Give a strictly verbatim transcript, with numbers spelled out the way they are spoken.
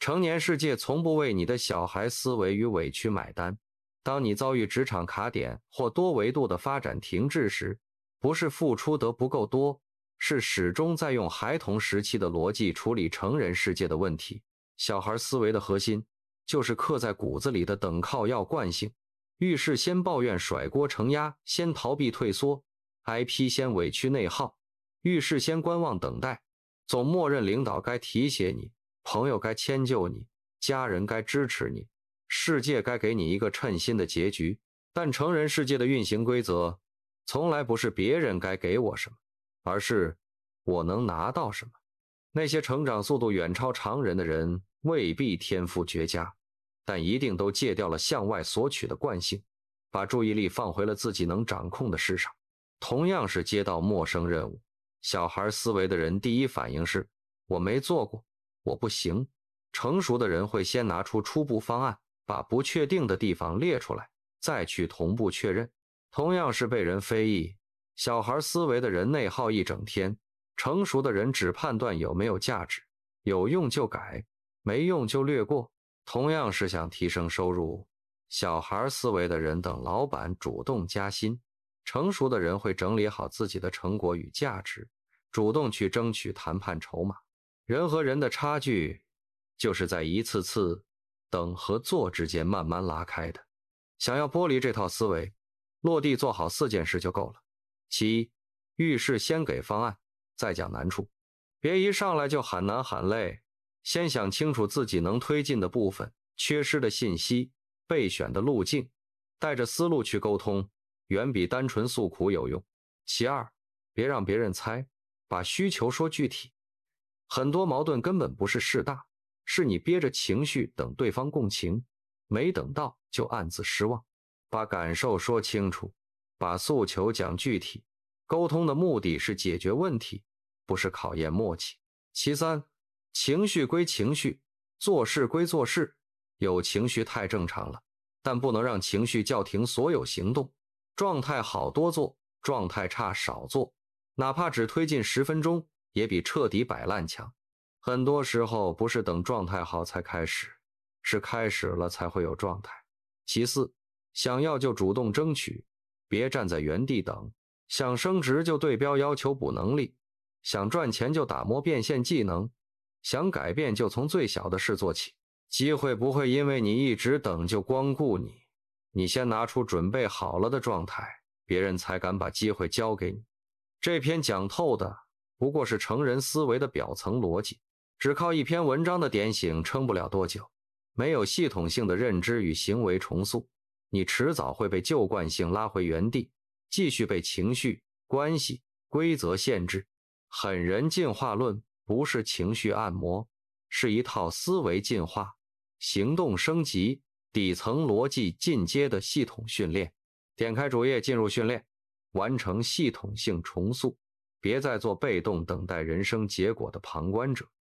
成年世界从不为你的小孩思维与委屈买单。当你遭遇职场卡点或多维度的发展停滞时，不是付出得不够多，是始终在用孩童时期的逻辑处理成人世界的问题。小孩思维的核心就是刻在骨子里的等靠要惯性，遇事先抱怨甩锅承压，先逃避退缩，挨批先委屈内耗，遇事先观望等待，总默认领导该提携你，朋友该迁就你，家人该支持你，世界该给你一个称心的结局。但成人世界的运行规则从来不是别人该给我什么，而是我能拿到什么。那些成长速度远超常人的人未必天赋绝佳，但一定都戒掉了向外索取的惯性，把注意力放回了自己能掌控的事上。同样是接到陌生任务，小孩思维的人第一反应是我没做过，我不行。成熟的人会先拿出初步方案，把不确定的地方列出来，再去同步确认。同样是被人非议，小孩思维的人内耗一整天，成熟的人只判断有没有价值，有用就改，没用就略过。同样是想提升收入，小孩思维的人等老板主动加薪，成熟的人会整理好自己的成果与价值，主动去争取谈判筹码。人和人的差距就是在一次次等和做之间慢慢拉开的。想要剥离这套思维，落地做好四件事就够了。其一，遇事先给方案，再讲难处。别一上来就喊难喊累，先想清楚自己能推进的部分，缺失的信息，备选的路径，带着思路去沟通，远比单纯诉苦有用。其二，别让别人猜，把需求说具体。很多矛盾根本不是事大，是你憋着情绪等对方共情，没等到就暗自失望。把感受说清楚，把诉求讲具体。沟通的目的是解决问题，不是考验默契。其三，情绪归情绪，做事归做事。有情绪太正常了，但不能让情绪叫停所有行动。状态好多做，状态差少做，哪怕只推进十分钟，也比彻底摆烂强。很多时候不是等状态好才开始，是开始了才会有状态。其四，想要就主动争取，别站在原地等。想升职就对标要求补能力，想赚钱就打磨变现技能，想改变就从最小的事做起。机会不会因为你一直等就光顾你，你先拿出准备好了的状态，别人才敢把机会交给你。这篇讲透的不过是成人思维的表层逻辑，只靠一篇文章的点醒撑不了多久。没有系统性的认知与行为重塑，你迟早会被旧惯性拉回原地，继续被情绪、关系、规则限制。狠人进化论不是情绪按摩，是一套思维进化、行动升级、底层逻辑进阶的系统训练。点开主页进入训练，完成系统性重塑，别再做被动等待人生结果的旁观者。